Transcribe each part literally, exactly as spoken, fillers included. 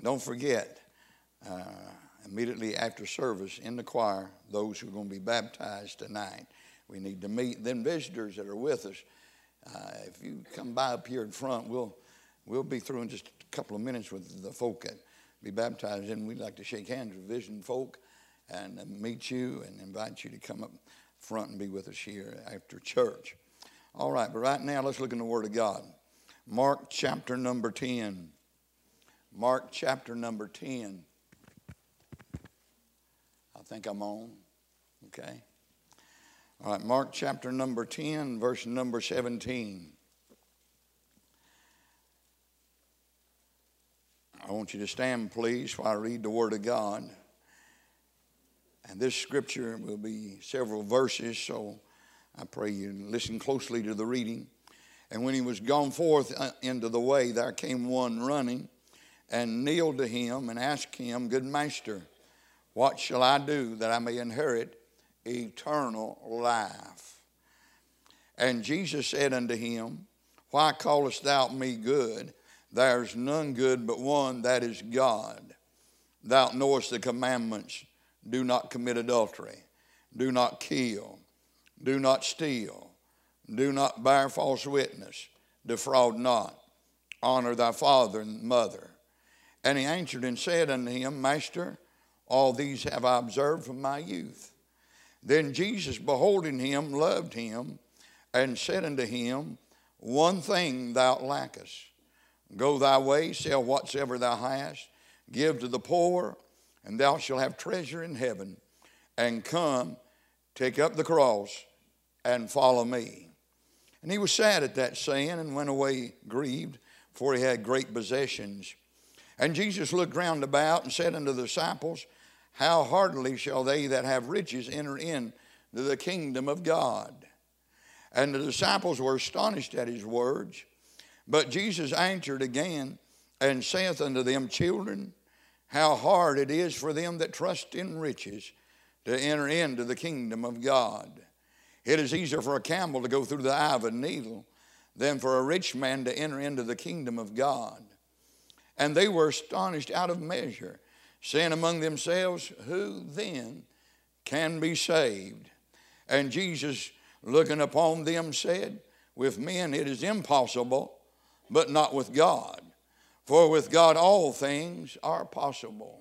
don't forget, uh, immediately after service in the choir, those who are going to be baptized tonight, we need to meet them visitors that are with us. Uh, if you come by up here in front, we'll we'll be through in just a couple of minutes with the folk that be baptized, and we'd like to shake hands with visiting folk and uh, meet you and invite you to come up front and be with us here after church. All right, but right now let's look in the Word of God. Mark chapter number ten. Mark chapter number ten. I think I'm on. Okay. All right, Mark chapter number ten, verse number seventeen. I want you to stand, please, while I read the Word of God. And this scripture will be several verses, so I pray you listen closely to the reading. And when he was gone forth into the way, there came one running and kneeled to him and asked him, Good master, what shall I do that I may inherit eternal life? And Jesus said unto him, Why callest thou me good? There is none good but one, that is God. Thou knowest the commandments. Do not commit adultery. Do not kill. Do not steal. Do not bear false witness. Defraud not. Honor thy father and mother. And he answered and said unto him, Master, all these have I observed from my youth. Then Jesus, beholding him, loved him, and said unto him, One thing thou lackest. Go thy way, sell whatsoever thou hast, give to the poor, and thou shalt have treasure in heaven. And come, take up the cross, and follow me. And he was sad at that saying, and went away grieved, for he had great possessions. And Jesus looked round about, and said unto the disciples, How heartily shall they that have riches enter into the kingdom of God? And the disciples were astonished at his words. But Jesus answered again, and saith unto them, Children, how hard it is for them that trust in riches to enter into the kingdom of God. It is easier for a camel to go through the eye of a needle than for a rich man to enter into the kingdom of God. And they were astonished out of measure, saying among themselves, Who then can be saved? And Jesus, looking upon them, said, With men it is impossible, but not with God. For with God all things are possible.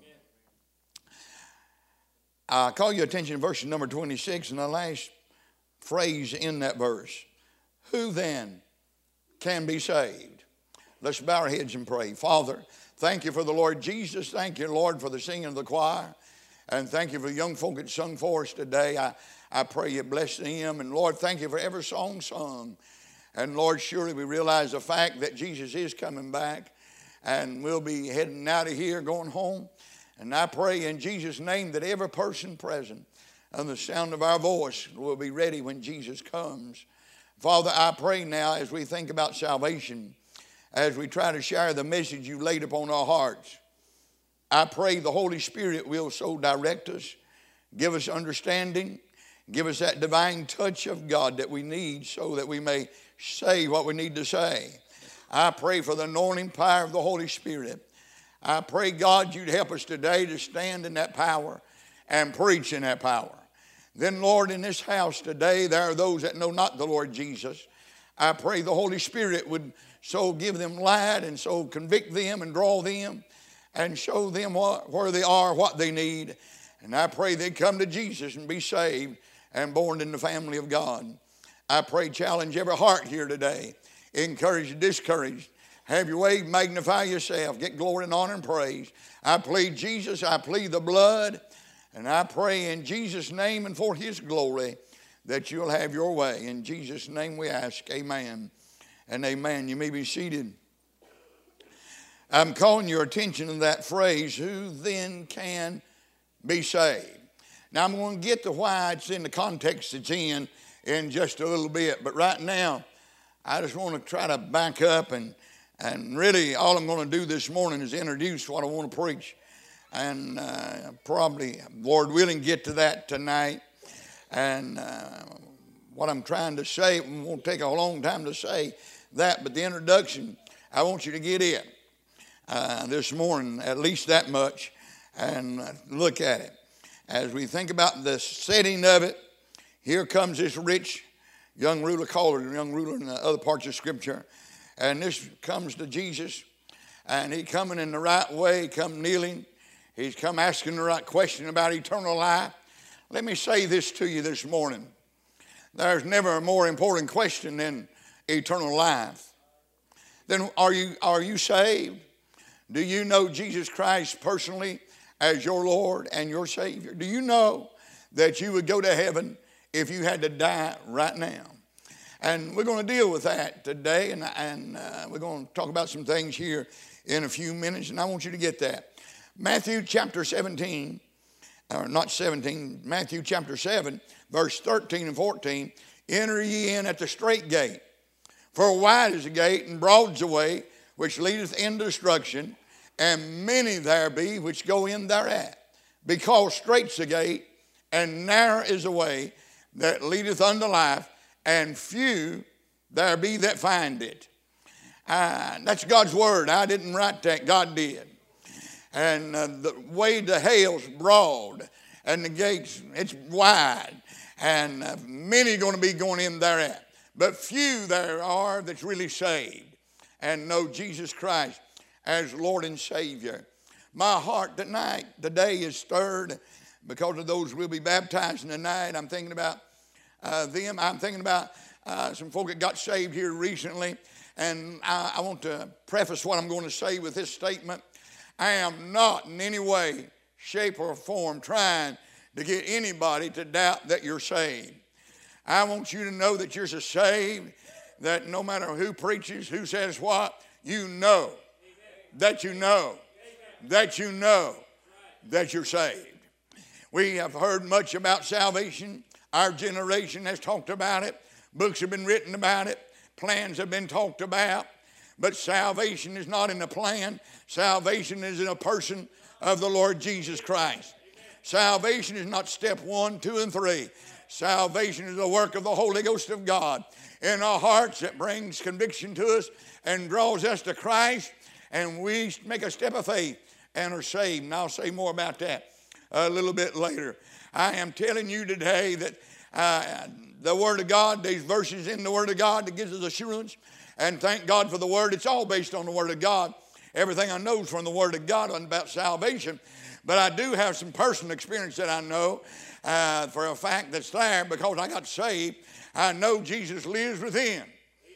I call your attention to verse number twenty-six, and the last phrase in that verse. Who then can be saved? Let's bow our heads and pray. Father, thank you for the Lord Jesus. Thank you, Lord, for the singing of the choir. And thank you for the young folk that sung for us today. I, I pray you bless them. And Lord, thank you for every song sung. And Lord, surely we realize the fact that Jesus is coming back. And we'll be heading out of here, going home. And I pray in Jesus' name that every person present and the sound of our voice will be ready when Jesus comes. Father, I pray now as we think about salvation, as we try to share the message you've laid upon our hearts, I pray the Holy Spirit will so direct us, give us understanding, give us that divine touch of God that we need so that we may say what we need to say. I pray for the anointing power of the Holy Spirit. I pray, God, you'd help us today to stand in that power and preach in that power. Then, Lord, in this house today, there are those that know not the Lord Jesus. I pray the Holy Spirit would so give them light and so convict them and draw them and show them what, where they are, what they need. And I pray they come to Jesus and be saved and born in the family of God. I pray challenge every heart here today. Encourage and discourage. Have your way, magnify yourself. Get glory and honor and praise. I plead Jesus, I plead the blood. And I pray in Jesus' name and for his glory that you'll have your way. In Jesus' name we ask, amen and amen. You may be seated. I'm calling your attention to that phrase, who then can be saved? Now I'm going to get to why it's in the context it's in in just a little bit. But right now, I just want to try to back up and, and really all I'm going to do this morning is introduce what I want to preach. And uh, probably, Lord willing, get to that tonight. And uh, what I'm trying to say, it won't take a long time to say that, but the introduction, I want you to get it. uh, this morning, at least that much, and uh, look at it. As we think about the setting of it, here comes this rich young ruler, called a young ruler in the other parts of Scripture, and this comes to Jesus, and he coming in the right way, come kneeling. He's come asking the right question about eternal life. Let me say this to you this morning. There's never a more important question than eternal life. Then are you, are you saved? Do you know Jesus Christ personally as your Lord and your Savior? Do you know that you would go to heaven if you had to die right now? And we're going to deal with that today, and, and uh, we're going to talk about some things here in a few minutes, and I want you to get that. Matthew chapter seventeen, or not seventeen, Matthew chapter seven, verse thirteen and fourteen, enter ye in at the strait gate. For wide is the gate, and broad is the way, which leadeth into destruction, and many there be which go in thereat. Because strait's the gate, and narrow is the way that leadeth unto life, and few there be that find it. Uh, that's God's word. I didn't write that. God did. And uh, the way to hell's broad, and the gates, it's wide, and uh, many going to be going in thereat. But few there are that's really saved and know Jesus Christ as Lord and Savior. My heart tonight, today is stirred because of those who will be baptized tonight. I'm thinking about uh, them. I'm thinking about uh, some folk that got saved here recently. And I, I want to preface what I'm going to say with this statement. I am not in any way, shape, or form trying to get anybody to doubt that you're saved. I want you to know that you're so saved that no matter who preaches, who says what, you know that you know that you know that you're saved. We have heard much about salvation. Our generation has talked about it. Books have been written about it. Plans have been talked about. But salvation is not in a plan. Salvation is in a person of the Lord Jesus Christ. Salvation is not step one, two, and three. Salvation is the work of the Holy Ghost of God in our hearts that brings conviction to us and draws us to Christ, and we make a step of faith and are saved. And I'll say more about that a little bit later. I am telling you today that uh, the Word of God, these verses in the Word of God that gives us assurance, and thank God for the Word. It's all based on the Word of God. Everything I know is from the Word of God about salvation. But I do have some personal experience that I know uh, for a fact that's there because I got saved. I know Jesus lives within.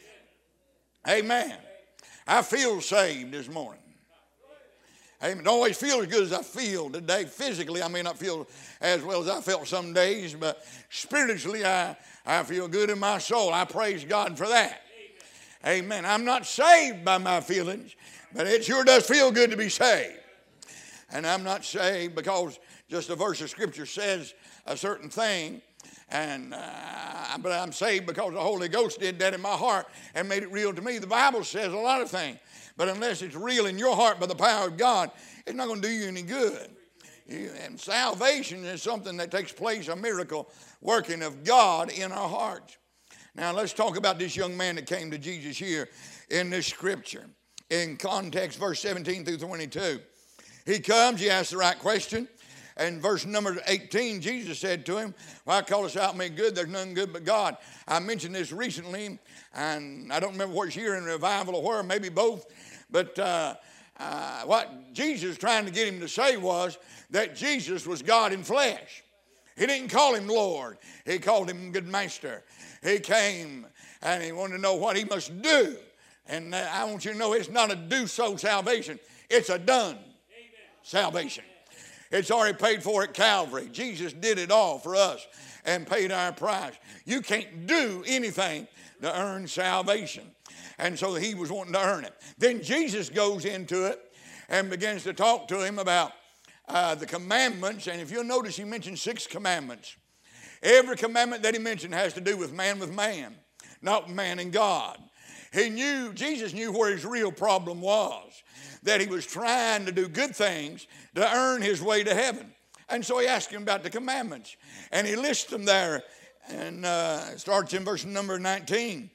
Amen. Amen. I feel saved this morning. Amen. Don't always feel as good as I feel today. Physically, I may not feel as well as I felt some days, but spiritually, I, I feel good in my soul. I praise God for that. Amen. Amen. I'm not saved by my feelings, but it sure does feel good to be saved. And I'm not saved because just a verse of Scripture says a certain thing, and uh, but I'm saved because the Holy Ghost did that in my heart and made it real to me. The Bible says a lot of things, but unless it's real in your heart by the power of God, it's not going to do you any good. You, and salvation is something that takes place, a miracle working of God in our hearts. Now let's talk about this young man that came to Jesus here in this Scripture. In context, verse seventeen through twenty-two. He comes, he asks the right question. And verse number eighteen, Jesus said to him, why callest thou me good? There's none good but God. I mentioned this recently, and I don't remember what year in revival or where, maybe both. But uh, uh, what Jesus was trying to get him to say was that Jesus was God in flesh. He didn't call him Lord. He called him good master. He came and he wanted to know what he must do. And uh, I want you to know it's not a do-so salvation. It's a done salvation. It's already paid for at Calvary. Jesus did it all for us and paid our price. You can't do anything to earn salvation. And so he was wanting to earn it. Then Jesus goes into it and begins to talk to him about uh, the commandments. And if you'll notice, he mentioned six commandments. Every commandment that he mentioned has to do with man with man, not man and God. He knew, Jesus knew where his real problem was, that he was trying to do good things to earn his way to heaven. And so he asked him about the commandments. And he lists them there and uh, starts in verse number nineteen.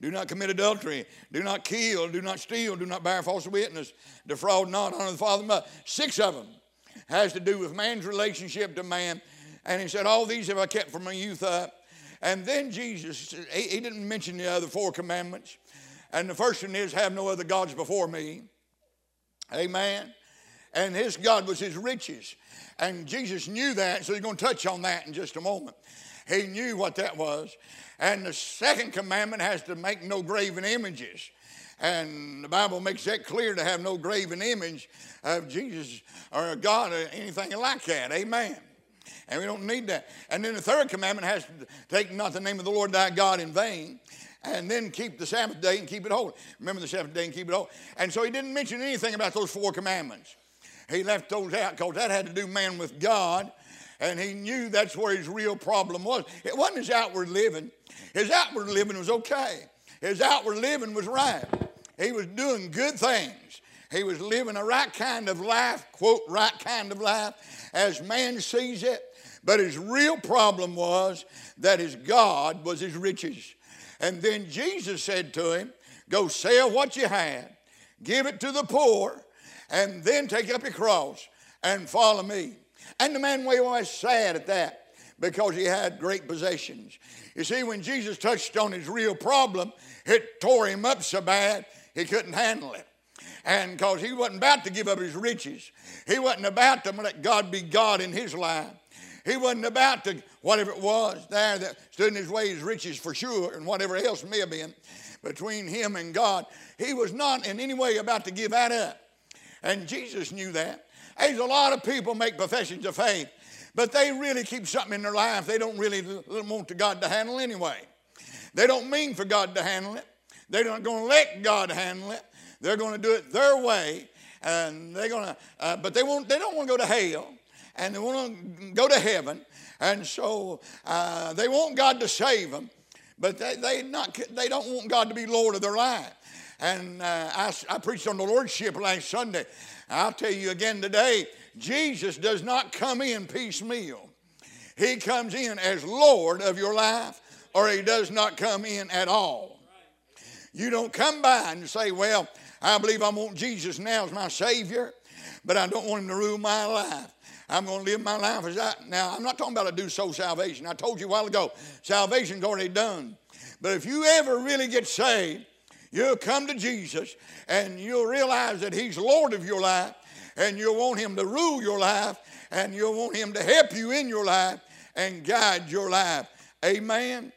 do not commit adultery, do not kill, do not steal, do not bear false witness, defraud not, honor the father and mother. Six of them has to do with man's relationship to man. And he said, all these have I kept from my youth up. And then Jesus, he, he didn't mention the other four commandments. And the first one is, have no other gods before me. Amen. And his God was his riches. And Jesus knew that, so he's going to touch on that in just a moment. He knew what that was. And the second commandment has to make no graven images. And the Bible makes that clear, to have no graven image of Jesus or God or anything like that. Amen. And we don't need that. And then the third commandment has to take not the name of the Lord thy God in vain. And then keep the Sabbath day and keep it holy. Remember the Sabbath day and keep it holy. And so he didn't mention anything about those four commandments. He left those out because that had to do man with God. And he knew that's where his real problem was. It wasn't his outward living. His outward living was okay. His outward living was right. He was doing good things. He was living a right kind of life, quote, right kind of life, as man sees it. But his real problem was that his God was his riches. And then Jesus said to him, go sell what you had, give it to the poor, and then take up your cross and follow me. And the man was sad at that because he had great possessions. You see, when Jesus touched on his real problem, it tore him up so bad he couldn't handle it. And because he wasn't about to give up his riches. He wasn't about to let God be God in his life. He wasn't about to, whatever it was there that stood in his way, his riches for sure, and whatever else may have been between him and God. He was not in any way about to give that up. And Jesus knew that. There's a lot of people make professions of faith, but they really keep something in their life they don't really want God to handle anyway. They don't mean for God to handle it. They're not going to let God handle it. They're going to do it their way, and they're going to. Uh, but they won't. They don't want to go to hell, and they want to go to heaven, and so uh, they want God to save them, but they they not. They don't want God to be Lord of their life. And uh, I, I preached on the Lordship last Sunday. I'll tell you again today, Jesus does not come in piecemeal. He comes in as Lord of your life, or he does not come in at all. You don't come by and say, well, I believe I want Jesus now as my Savior, but I don't want him to rule my life. I'm going to live my life as I... Now, I'm not talking about a do soul salvation. I told you a while ago, salvation's already done. But if you ever really get saved, you'll come to Jesus and you'll realize that he's Lord of your life, and you'll want him to rule your life, and you'll want him to help you in your life and guide your life. Amen?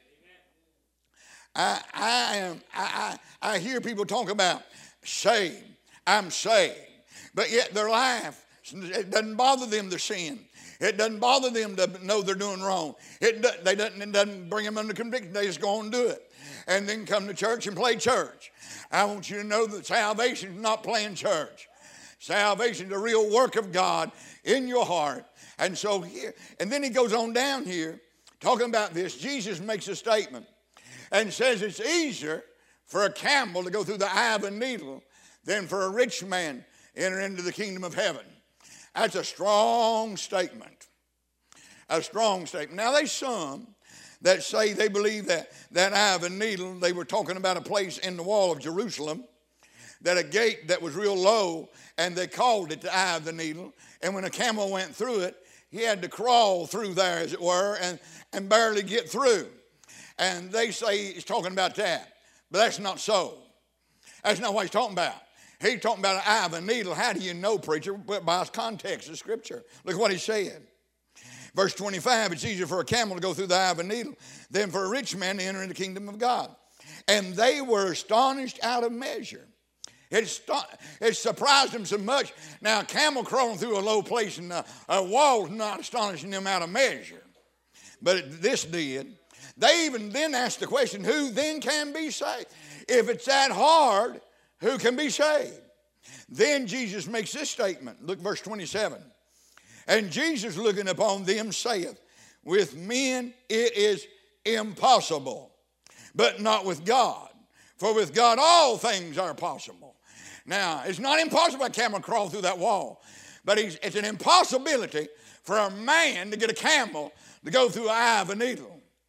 I, I, am, I, I, I hear people talk about saved. I'm saved. But yet their life, it doesn't bother them to sin. It doesn't bother them to know they're doing wrong. It, they doesn't, it doesn't bring them under conviction. They just go on and do it. And then come to church and play church. I want you to know that salvation is not playing church. Salvation is a real work of God in your heart. And so here, and then he goes on down here talking about this. Jesus makes a statement and says it's easier for a camel to go through the eye of a needle than for a rich man to enter into the kingdom of heaven. That's a strong statement. A strong statement. Now, there's some that say they believe that that eye of a needle, they were talking about a place in the wall of Jerusalem, that a gate that was real low, and they called it the eye of the needle. And when a camel went through it, he had to crawl through there, as it were, and, and barely get through. And they say he's talking about that. But that's not so. That's not what he's talking about. He's talking about an eye of a needle. How do you know, preacher? By his context of Scripture. Look what he said. Verse twenty-five, it's easier for a camel to go through the eye of a needle than for a rich man to enter into the kingdom of God. And they were astonished out of measure. It, st- it surprised them so much. Now, a camel crawling through a low place and a, a wall's not astonishing them out of measure. But it, this did. They even then asked the question, who then can be saved? If it's that hard, who can be saved? Then Jesus makes this statement. Look, verse twenty-seven. And Jesus looking upon them saith, with men it is impossible, but not with God. For with God all things are possible. Now, it's not impossible for a camel to crawl through that wall, but it's an impossibility for a man to get a camel to go through the eye of a needle.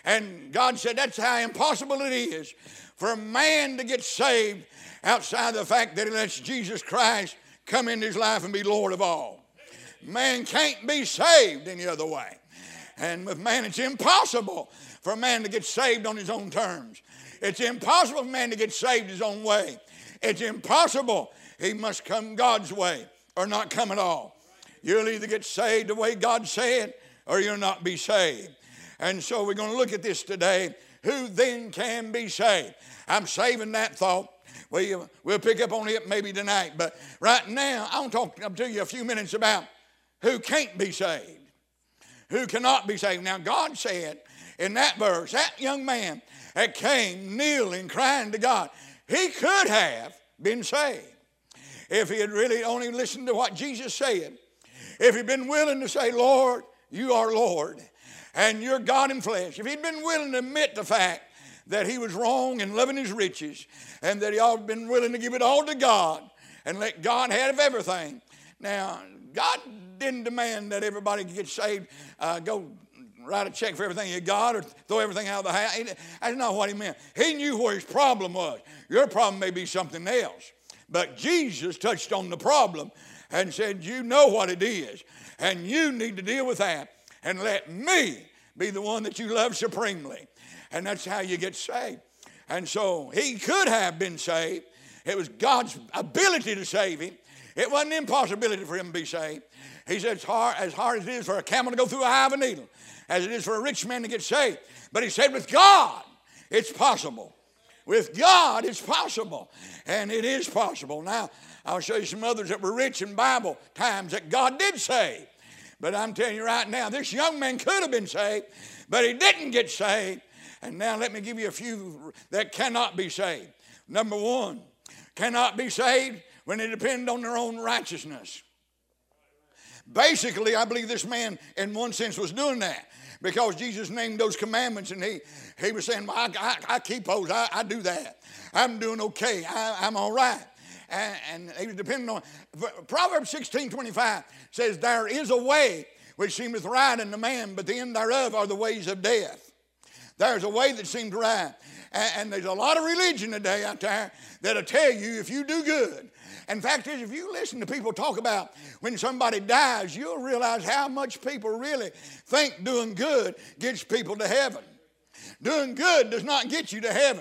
And God said that's how impossible it is for a man to get saved outside the fact that he lets Jesus Christ come into his life and be Lord of all. Man can't be saved any other way. And with man, it's impossible for a man to get saved on his own terms. It's impossible for a man to get saved his own way. It's impossible. He must come God's way or not come at all. You'll either get saved the way God said or you'll not be saved. And so we're going to look at this today. Who then can be saved? I'm saving that thought. We'll, we'll pick up on it maybe tonight. But right now, I want to talk to you a few minutes about who can't be saved. Who cannot be saved. Now, God said in that verse, that young man that came kneeling, crying to God, he could have been saved if he had really only listened to what Jesus said. If he'd been willing to say, Lord, you are Lord, and you're God in flesh. If he'd been willing to admit the fact that he was wrong in loving his riches and that he ought to have been willing to give it all to God and let God have everything. Now, God didn't demand that everybody get saved, uh, go write a check for everything you got or throw everything out of the house. That's not what he meant. He knew where his problem was. Your problem may be something else. But Jesus touched on the problem and said, you know what it is, and you need to deal with that. And let me be the one that you love supremely. And that's how you get saved. And so he could have been saved. It was God's ability to save him. It wasn't an impossibility for him to be saved. He said, it's hard, as hard as it is for a camel to go through a eye of a needle, as it is for a rich man to get saved. But he said, with God, it's possible. With God, it's possible. And it is possible. Now, I'll show you some others that were rich in Bible times that God did save. But I'm telling you right now, this young man could have been saved, but he didn't get saved. And now let me give you a few that cannot be saved. Number one, cannot be saved when they depend on their own righteousness. Basically, I believe this man, in one sense, was doing that because Jesus named those commandments, and he, he was saying, well, I, I, I keep those, I, I do that. I'm doing okay, I, I'm all right. And, and he was depending on, Proverbs sixteen twenty-five says, there is a way which seemeth right unto man, but the end thereof are the ways of death. There's a way that seems right. And, and there's a lot of religion today out there that'll tell you if you do good. In fact, is if you listen to people talk about when somebody dies, you'll realize how much people really think doing good gets people to heaven. Doing good does not get you to heaven.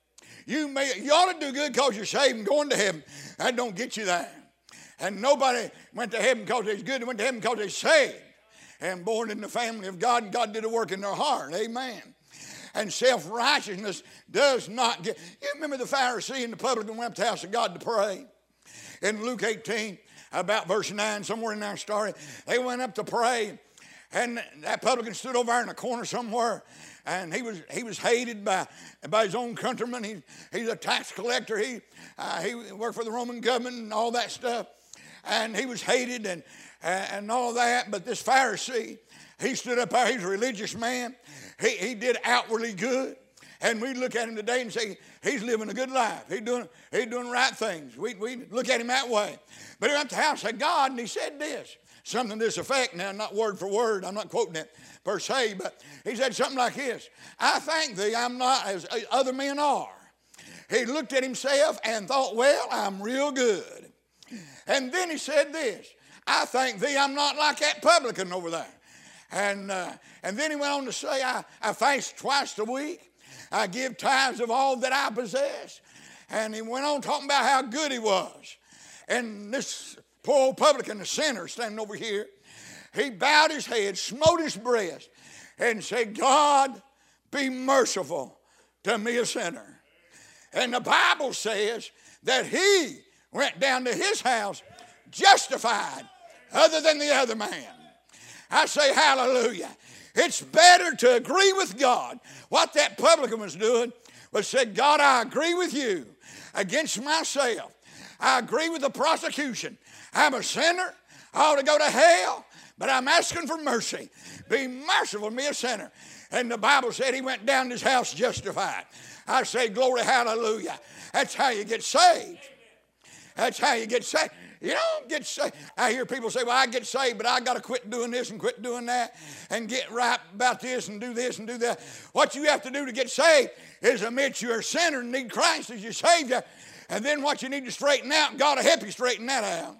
You may you ought to do good because you're saved and going to heaven. That don't get you there. And nobody went to heaven because they're good. They went to heaven because they're saved and born in the family of God, and God did a work in their heart. Amen. And self-righteousness does not get... You remember the Pharisee and the publican went up to the house of God to pray? In Luke eighteen, about verse nine, somewhere in our story, they went up to pray, and that publican stood over there in a corner somewhere, and he was he was hated by, by his own countrymen. He, he's a tax collector. He, uh, he worked for the Roman government and all that stuff, and he was hated and, and all that. But this Pharisee, he stood up there. He's a religious man. He, he did outwardly good. And we look at him today and say, he's living a good life. He's doing, he's doing right things. We, we look at him that way. But he went to the house of God and he said this, something to this effect. Now, not word for word. I'm not quoting it per se, but he said something like this. I thank thee I'm not as other men are. He looked at himself and thought, well, I'm real good. And then he said this. I thank thee I'm not like that publican over there. And, uh, and then he went on to say, I, I fast twice a week. I give tithes of all that I possess. And he went on talking about how good he was. And this poor old publican, the sinner, standing over here, he bowed his head, smote his breast, and said, God, be merciful to me, a sinner. And the Bible says that he went down to his house justified other than the other man. I say hallelujah. It's better to agree with God. What that publican was doing was said, God, I agree with you against myself. I agree with the prosecution. I'm a sinner. I ought to go to hell, but I'm asking for mercy. Be merciful to me, a sinner. And the Bible said he went down to his house justified. I say glory, hallelujah. That's how you get saved. That's how you get saved. You don't get saved. I hear people say, well, I get saved, but I got to quit doing this and quit doing that and get right about this and do this and do that. What you have to do to get saved is admit you're a sinner and need Christ as your Savior. And then what you need to straighten out, God will help you straighten that out.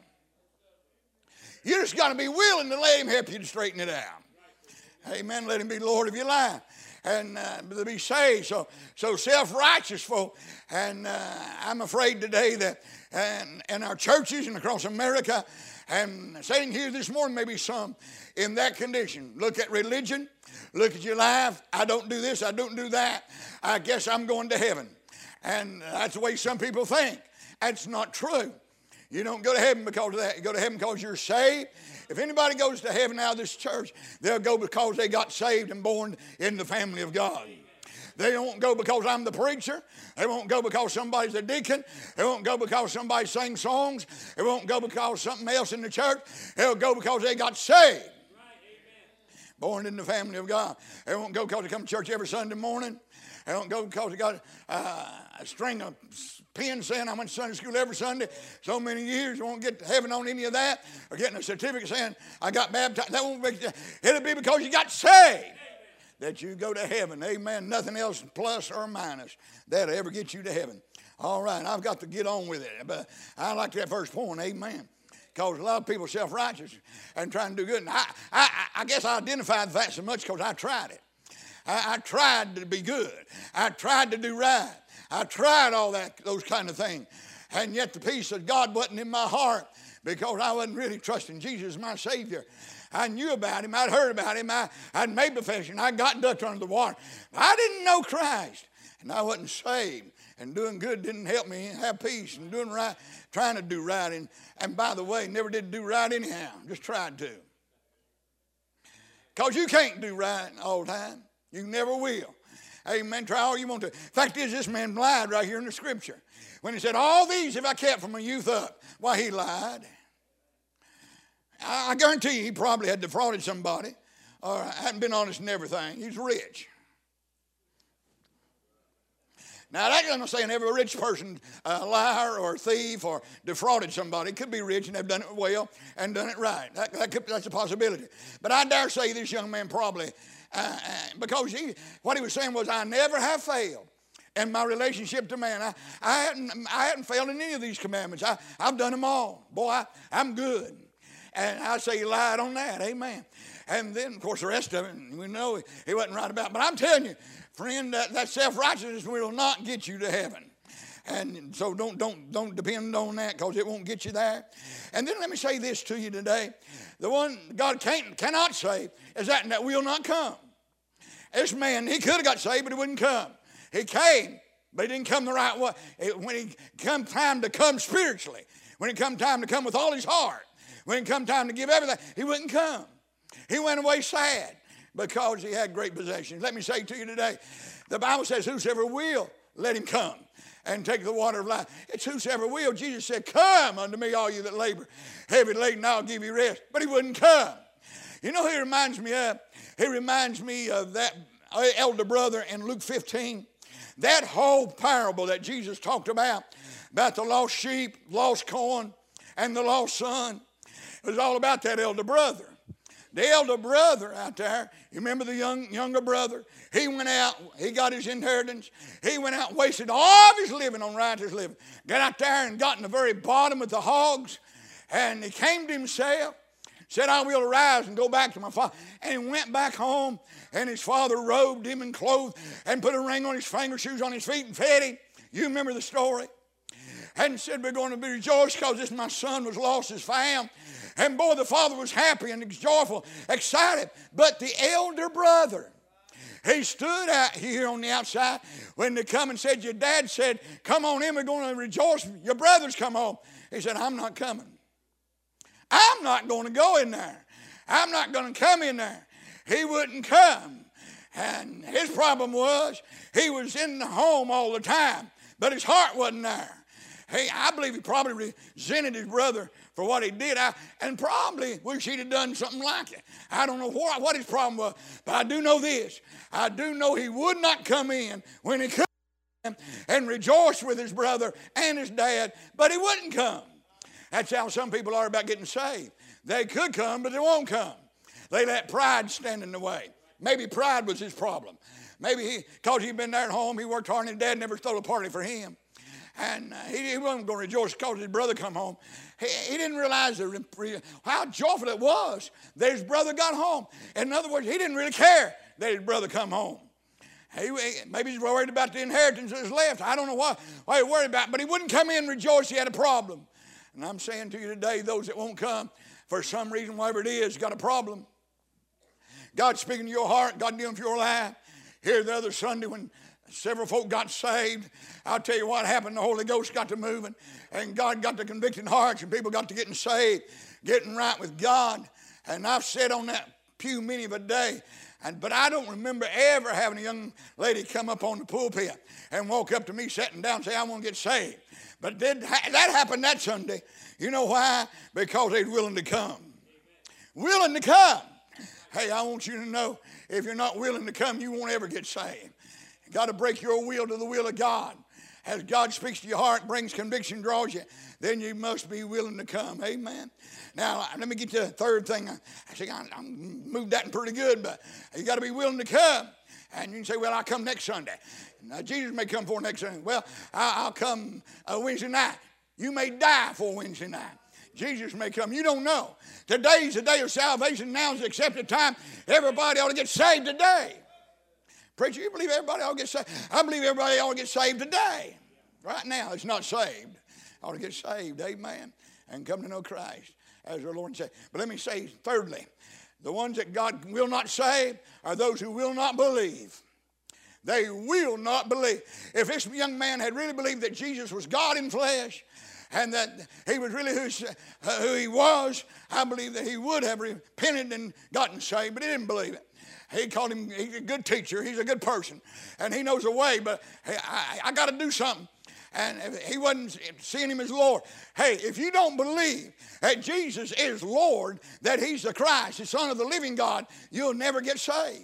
You just got to be willing to let Him help you to straighten it out. Amen. Let Him be Lord of your life and uh, to be saved. So, so self-righteous folk. And uh, I'm afraid today that and, in our churches and across America, and sitting here this morning, maybe some in that condition. Look at religion. Look at your life. I don't do this. I don't do that. I guess I'm going to heaven. And that's the way some people think. That's not true. You don't go to heaven because of that. You go to heaven because you're saved. If anybody goes to heaven out of this church, they'll go because they got saved and born in the family of God. They won't go because I'm the preacher. They won't go because somebody's a deacon. They won't go because somebody sings songs. They won't go because something else in the church. They'll go because they got saved. Born in the family of God. They won't go because they come to church every Sunday morning. They don't go because they got uh, a string of pins saying I went to Sunday school every Sunday so many years. They won't get to heaven on any of that. Or getting a certificate saying I got baptized. That won't make, it'll be because you got saved that you go to heaven. Amen. Nothing else plus or minus that'll ever get you to heaven. All right, I've got to get on with it. But I like that first point. Amen. Because a lot of people are self-righteous and trying to do good. And I, I, I guess I identified that so much because I tried it. I, I tried to be good. I tried to do right. I tried all that, those kind of things. And yet the peace of God wasn't in my heart because I wasn't really trusting Jesus as my Savior. I knew about Him. I'd heard about Him. I, I'd made profession. I got ducked under the water. I didn't know Christ. And I wasn't saved. And doing good didn't help me have peace. And doing right, trying to do right. And, and by the way, never did do right anyhow. Just tried to. Because you can't do right all the time. You never will. Amen. Try all you want to. Fact is, this man lied right here in the scripture. When he said, all these have I kept from my youth up. Why, he lied. I, I guarantee you he probably had defrauded somebody or hadn't been honest in everything. He's rich. Now, that doesn't say every rich person a liar or a thief or defrauded somebody. It could be rich and they've done it well and done it right. That, that could, that's a possibility. But I dare say this young man probably, uh, because he, what he was saying was, I never have failed in my relationship to man. I, I, hadn't, I hadn't failed in any of these commandments. I, I've done them all. Boy, I, I'm good. And I say he lied on that. Amen. And then, of course, the rest of it, we know he, he wasn't right about. But I'm telling you, friend, that, that self-righteousness will not get you to heaven. And so don't, don't, don't depend on that because it won't get you there. And then let me say this to you today. The one God can't, cannot save is that that will not come. This man, he could have got saved, but he wouldn't come. He came, but he didn't come the right way. It, when it come time to come spiritually, when it come time to come with all his heart, when it come time to give everything, he wouldn't come. He went away sad because he had great possessions. Let me say to you today, the Bible says, whosoever will, let him come and take the water of life. It's whosoever will. Jesus said, come unto me, all you that labor, heavy laden, I'll give you rest. But he wouldn't come. You know who he reminds me of? He reminds me of that elder brother in Luke fifteen. That whole parable that Jesus talked about, about the lost sheep, lost coin, and the lost son, it was all about that elder brother. The elder brother out there, you remember the young younger brother? He went out, he got his inheritance. He went out and wasted all of his living on righteous living. Got out there and got in the very bottom of the hogs. And he came to himself, said, I will arise and go back to my father. And he went back home, and his father robed him and clothed and put a ring on his finger, shoes on his feet, and fed him. You remember the story? And said, we're going to be rejoiced because this my son was lost as found. And boy, the father was happy and joyful, excited. But the elder brother, he stood out here on the outside when they come and said, your dad said, come on in, we're going to rejoice. Your brother's come home. He said, I'm not coming. I'm not going to go in there. I'm not going to come in there. He wouldn't come. And his problem was he was in the home all the time, but his heart wasn't there. Hey, I believe he probably resented his brother for what he did, I, and probably wish he'd have done something like it. I don't know what, what his problem was, but I do know this. I do know he would not come in when he could and rejoice with his brother and his dad, but he wouldn't come. That's how some people are about getting saved. They could come, but they won't come. They let pride stand in the way. Maybe pride was his problem. Maybe he, because he'd been there at home, he worked hard, and his dad never stole a party for him. And uh, he, he wasn't going to rejoice because his brother come home. He, he didn't realize the, how joyful it was that his brother got home. In other words, he didn't really care that his brother come home. He, maybe he's worried about the inheritance that's left. I don't know what, what he's worried about, but he wouldn't come in and rejoice he had a problem. And I'm saying to you today, those that won't come, for some reason, whatever it is, got a problem. God's speaking to your heart. God dealing with your life. Here the other Sunday when several folk got saved, I'll tell you what happened. The Holy Ghost got to moving, and God got to convicting hearts, and people got to getting saved, getting right with God. And I've sat on that pew many of a day, and but I don't remember ever having a young lady come up on the pulpit and walk up to me sitting down and say, I want to get saved. But did, that happened that Sunday. You know why? Because they're willing to come. Willing to come. Hey, I want you to know, if you're not willing to come, you won't ever get saved. You got to break your will to the will of God. As God speaks to your heart, brings conviction, draws you, then you must be willing to come. Amen. Now, let me get to the third thing. I think I, I moved that in pretty good, but you got to be willing to come. And you can say, well, I'll come next Sunday. Now, Jesus may come for next Sunday. Well, I'll come uh, Wednesday night. You may die for Wednesday night. Jesus may come. You don't know. Today's the day of salvation. Now's the accepted time. Everybody ought to get saved today. Preacher, you believe everybody ought to get saved? I believe everybody ought to get saved today. Right now, it's not saved. Ought to get saved, amen, and come to know Christ as their Lord and Savior. But let me say, thirdly, the ones that God will not save are those who will not believe. They will not believe. If this young man had really believed that Jesus was God in flesh, and that he was really who, uh, who he was, I believe that he would have repented and gotten saved, but he didn't believe it. He called him, he's a good teacher, he's a good person, and he knows the way, but hey, I, I got to do something. And he wasn't seeing him as Lord. Hey, if you don't believe that Jesus is Lord, that he's the Christ, the Son of the living God, you'll never get saved.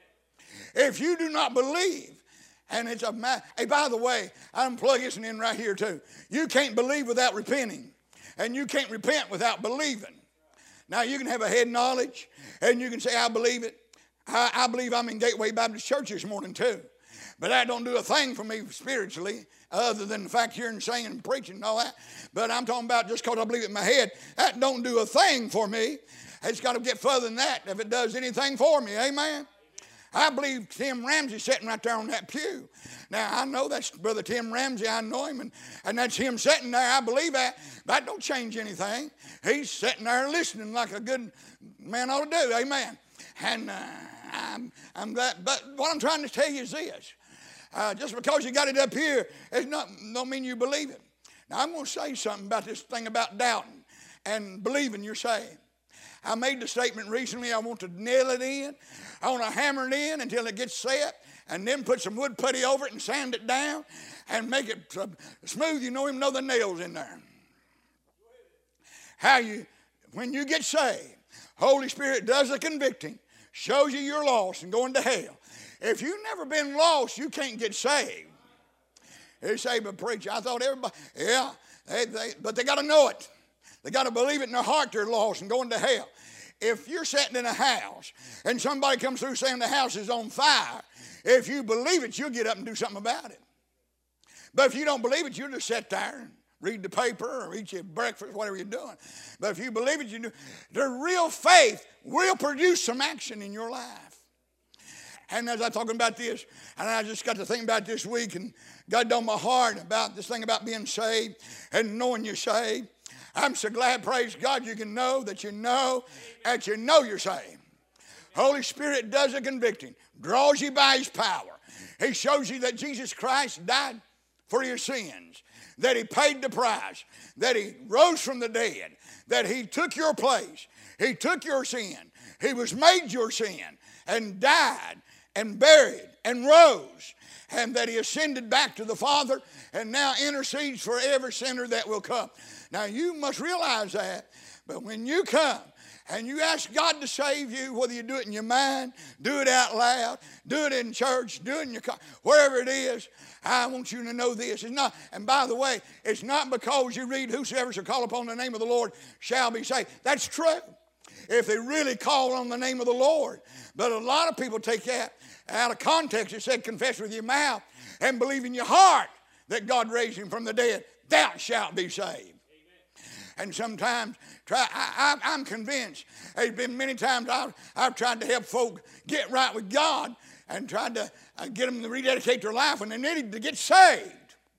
If you do not believe, and it's a matter, hey, by the way, I'm plugging this in right here too. You can't believe without repenting, and you can't repent without believing. Now, you can have a head knowledge, and you can say, I believe it. I, I believe I'm in Gateway Baptist Church this morning too. But that don't do a thing for me spiritually, other than the fact hearing singing and preaching and all that. But I'm talking about just because I believe it in my head, that don't do a thing for me. It's got to get further than that if it does anything for me. Amen? I believe Tim Ramsey sitting right there on that pew. Now, I know that's Brother Tim Ramsey. I know him, and, and that's him sitting there. I believe that. That don't change anything. He's sitting there listening like a good man ought to do. Amen? And uh, I'm, I'm glad. But what I'm trying to tell you is this. Uh, just because you got it up here, it don't mean you believe it. Now, I'm going to say something about this thing about doubting and believing you're saved. I made the statement recently, I want to nail it in. I want to hammer it in until it gets set, and then put some wood putty over it and sand it down and make it uh, smooth. You know him, know the nails in there. How you, when you get saved, Holy Spirit does the convicting, shows you you're lost and going to hell. If you've never been lost, you can't get saved. They say, but preacher, I thought everybody, yeah, they, they, but they got to know it. They got to believe it in their heart they're lost and going to hell. If you're sitting in a house and somebody comes through saying the house is on fire, if you believe it, you'll get up and do something about it. But if you don't believe it, you'll just sit there and read the paper or eat your breakfast, whatever you're doing. But if you believe it, you do. The real faith will produce some action in your life. And as I'm talking about this, and I just got to think about this week, and God on my heart about this thing about being saved and knowing you're saved. I'm so glad, praise God, you can know that you know that you know you're saved. Holy Spirit does the convicting, draws you by his power. He shows you that Jesus Christ died for your sins, that he paid the price, that he rose from the dead, that he took your place, he took your sin, he was made your sin, and died, and buried, and rose, and that he ascended back to the Father, and now intercedes for every sinner that will come. Now, you must realize that, but when you come and you ask God to save you, whether you do it in your mind, do it out loud, do it in church, do it in your car, wherever it is, I want you to know this. It's not, and by the way, it's not because you read, whosoever shall call upon the name of the Lord shall be saved. That's true, if they really call on the name of the Lord. But a lot of people take that out of context. It said, confess with your mouth and believe in your heart that God raised him from the dead, thou shalt be saved. And sometimes, try, I, I, I'm convinced, there's been many times I've, I've tried to help folk get right with God and tried to uh, get them to rededicate their life when they needed to get saved.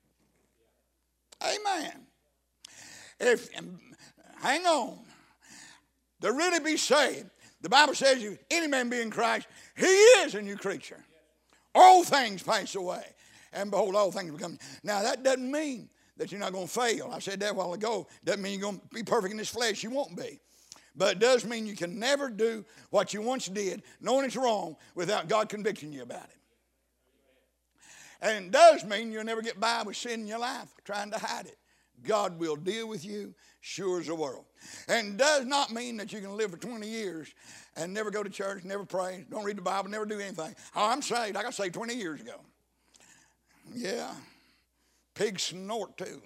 Amen. If, um, hang on. To really be saved, the Bible says, if any man be in Christ, he is a new creature. All things pass away, and behold, all things become. Now, that doesn't mean that you're not going to fail. I said that a while ago. Doesn't mean you're going to be perfect in this flesh. You won't be. But it does mean you can never do what you once did, knowing it's wrong, without God convicting you about it. And it does mean you'll never get by with sin in your life, trying to hide it. God will deal with you sure as the world. And it does not mean that you can live for twenty years and never go to church, never pray, don't read the Bible, never do anything. Oh, I'm saved. I got saved twenty years ago. Yeah. Pigs snort too.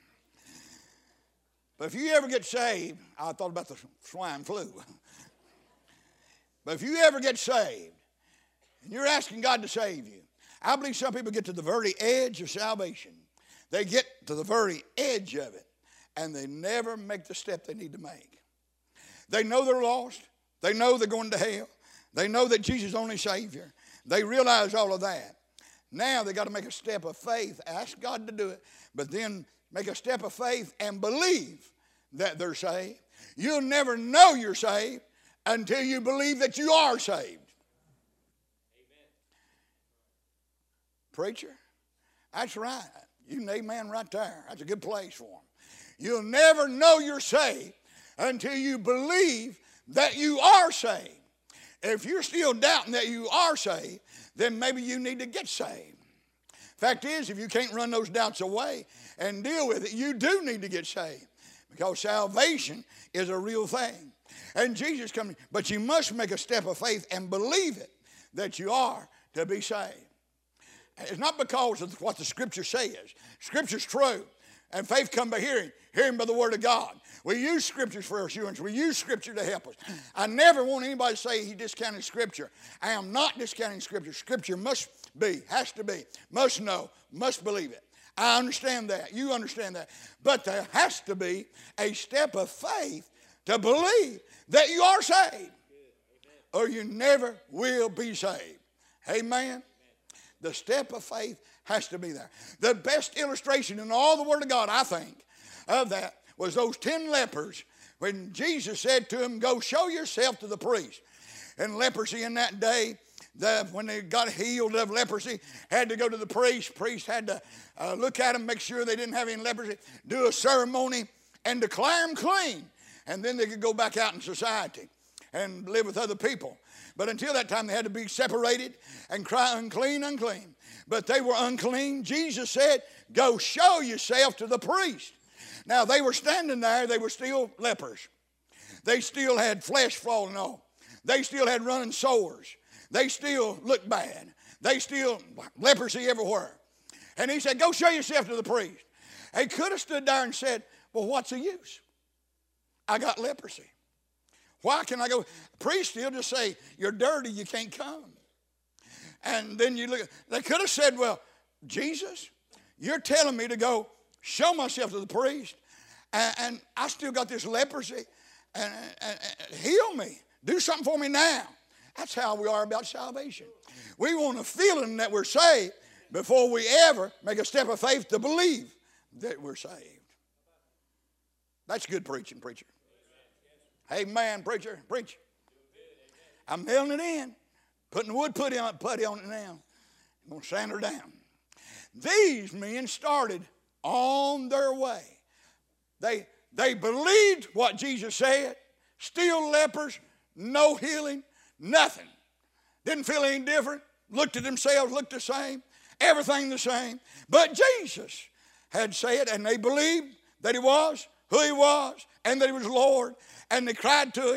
But if you ever get saved, I thought about the swine flu. But if you ever get saved, and you're asking God to save you, I believe some people get to the very edge of salvation. They get to the very edge of it, and they never make the step they need to make. They know they're lost. They know they're going to hell. They know that Jesus is only Savior. They realize all of that. Now they got to make a step of faith, ask God to do it, but then make a step of faith and believe that they're saved. You'll never know you're saved until you believe that you are saved. Amen. Preacher, that's right. You can amen right there. That's a good place for them. You'll never know you're saved until you believe that you are saved. If you're still doubting that you are saved, then maybe you need to get saved. Fact is, if you can't run those doubts away and deal with it, you do need to get saved, because salvation is a real thing. And Jesus coming, but you must make a step of faith and believe it, that you are to be saved. It's not because of what the Scripture says. Scripture's true, and faith comes by hearing, hearing by the Word of God. We use Scriptures for assurance. We use Scripture to help us. I never want anybody to say he discounted Scripture. I am not discounting Scripture. Scripture must be, has to be, must know, must believe it. I understand that. You understand that. But there has to be a step of faith to believe that you are saved, or you never will be saved. Amen? The step of faith has to be there. The best illustration in all the Word of God, I think, of that was those ten lepers when Jesus said to them, go show yourself to the priest. And leprosy in that day, the, when they got healed of leprosy, had to go to the priest. Priest had to uh, look at them, make sure they didn't have any leprosy, do a ceremony, and declare them clean. And then they could go back out in society and live with other people. But until that time, they had to be separated and cry unclean, unclean. But they were unclean. Jesus said, go show yourself to the priest. Now, they were standing there. They were still lepers. They still had flesh falling off. They still had running sores. They still looked bad. They still, leprosy everywhere. And he said, go show yourself to the priest. He could have stood there and said, well, what's the use? I got leprosy. Why can I go? The priest still just say, you're dirty, you can't come. And then you look, they could have said, well, Jesus, you're telling me to go show myself to the priest, and, and I still got this leprosy, and, and, and heal me. Do something for me now. That's how we are about salvation. We want a feeling that we're saved before we ever make a step of faith to believe that we're saved. That's good preaching, preacher. Amen, preacher, preach. I'm nailing it in, putting wood putty on, putty on it now. I'm going to sand her down. These men started on their way. They, they believed what Jesus said. Still lepers, no healing, nothing. Didn't feel any different. Looked at themselves, looked the same. Everything the same. But Jesus had said, and they believed that he was who he was, and that he was Lord. And they cried to him.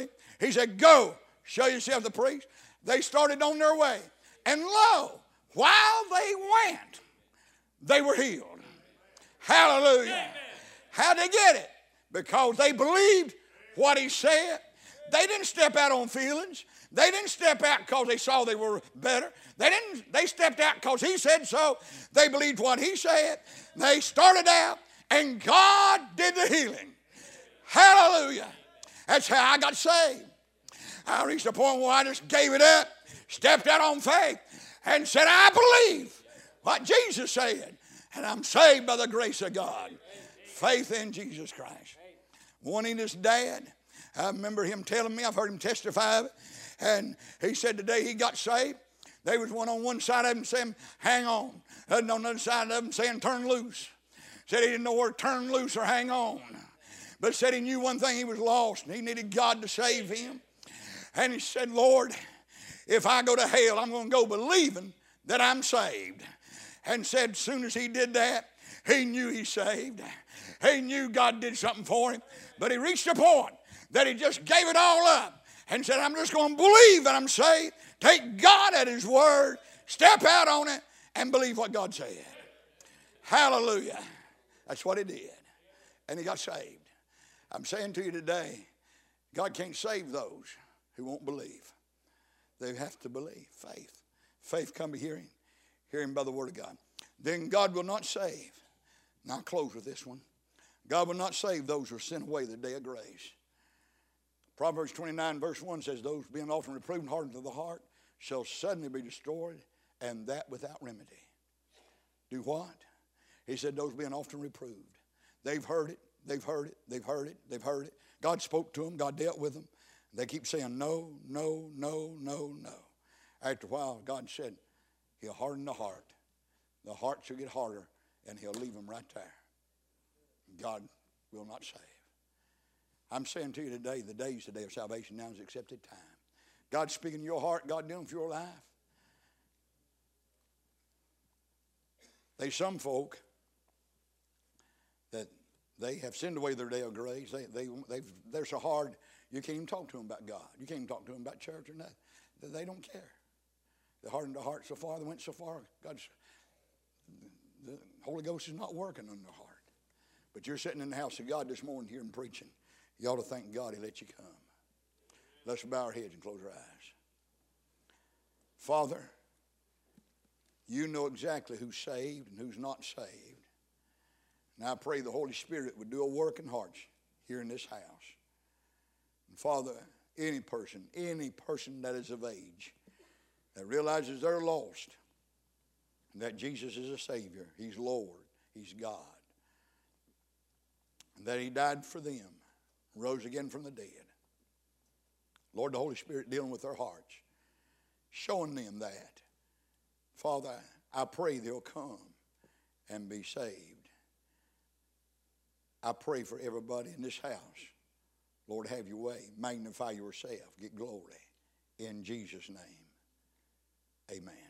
He said, go, show yourself the priest. They started on their way. And lo, while they went, they were healed. Hallelujah. Amen. How'd they get it? Because they believed what he said. They didn't step out on feelings. They didn't step out because they saw they were better. They didn't. They stepped out because he said so. They believed what he said. They started out, and God did the healing. Hallelujah. That's how I got saved. I reached a point where I just gave it up, stepped out on faith, and said, I believe what Jesus said, and I'm saved by the grace of God. Faith in Jesus Christ. Wanting his dad, I remember him telling me, I've heard him testify of it, and he said the day he got saved, there was one on one side of him saying, hang on. And on the other side of him saying, turn loose. Said he didn't know where to turn loose or hang on. But said he knew one thing, he was lost, and he needed God to save him. And he said, Lord, if I go to hell, I'm going to go believing that I'm saved. And said as soon as he did that, he knew he's saved. He knew God did something for him. But he reached a point that he just gave it all up and said, I'm just going to believe that I'm saved, take God at his word, step out on it, and believe what God said. Hallelujah. That's what he did. And he got saved. I'm saying to you today, God can't save those who won't believe. They have to believe. Faith. Faith come by hearing. Hearing by the word of God. Then God will not save. Now I'll close with this one. God will not save those who are sent away the day of grace. Proverbs twenty-nine verse one says, those being often reproved and hardened to the heart shall suddenly be destroyed, and that without remedy. Do what? He said, those being often reproved. They've heard it, they've heard it, they've heard it, they've heard it. God spoke to them, God dealt with them. They keep saying no, no, no, no, no. After a while, God said, he'll harden the heart. The heart shall get harder, and he'll leave them right there. God will not save. I'm saying to you today, the day is the day of salvation. Now is the accepted time. God's speaking to your heart. God doing for your life. There's some folk that they have sinned away their day of grace. They, they, they've, they're so hard, you can't even talk to them about God. You can't even talk to them about church or nothing. They don't care. They hardened their heart so far, they went so far, God's, the Holy Ghost is not working on their heart. But you're sitting in the house of God this morning hearing preaching. You ought to thank God he let you come. Let's bow our heads and close our eyes. Father, you know exactly who's saved and who's not saved. And I pray the Holy Spirit would do a work in hearts here in this house. And Father, any person, any person that is of age, that realizes they're lost, and that Jesus is a Savior, he's Lord, he's God, and that he died for them, rose again from the dead. Lord, the Holy Spirit dealing with their hearts, showing them that. Father, I pray they'll come and be saved. I pray for everybody in this house. Lord, have your way. Magnify yourself. Get glory. In Jesus' name, amen.